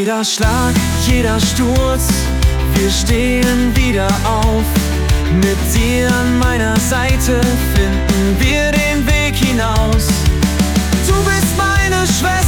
Jeder Schlag, jeder Sturz, wir stehen wieder auf. Mit dir an meiner Seite finden wir den Weg hinaus. Du bist meine Schwester.